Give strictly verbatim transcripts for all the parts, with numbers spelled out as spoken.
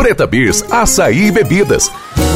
Preta Beers, açaí e bebidas.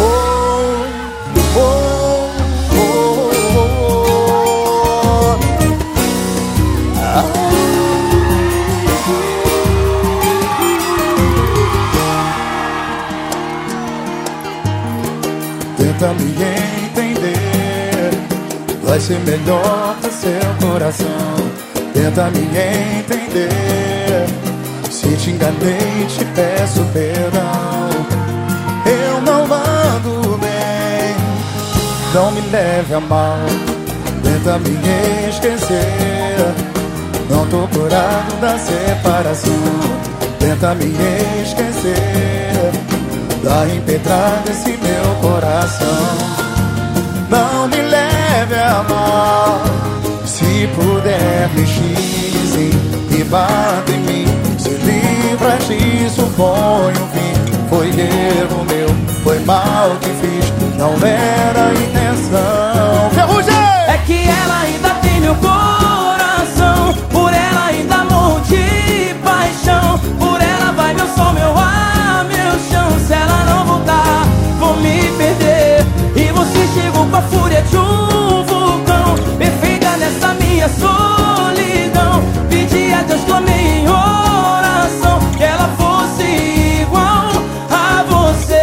Tenta me entender, vai ser melhor pra seu coração. Tenta me entender, se te enganei te peço perdão. Eu não ando bem, não me leve a mal. Tenta me esquecer, não tô curado da separação. Tenta me esquecer, dá empedrada esse meu coração. Não me leve a mal, se puder me xingue e bata em mim. Se livra disso, põe um fim. Foi erro meu, foi mal que fiz, não era a intenção. Ferrugem! É que ela ainda tem meu coração, por ela ainda morro de paixão. Por ela vai meu sol, meu ar, meu chão. Se ela não voltar, vou me perder. E você chegou com a fúria de um vulcão, perfeita nessa minha solidão. Pedi a Deus, clamei em oração, que ela fosse igual a você.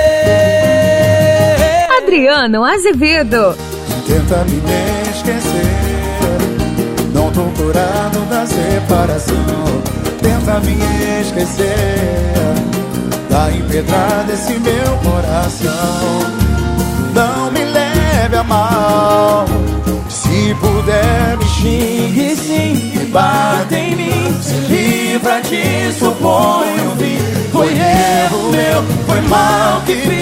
Adriano Azevedo. Tenta me esquecer, não tô curado da separação. Tenta me esquecer, dá empedrada esse meu coração. Não me leve a mal, se puder me xingue sim e bata em mim. Se livra disso, põe um fim. Foi erro meu, foi mal que fiz,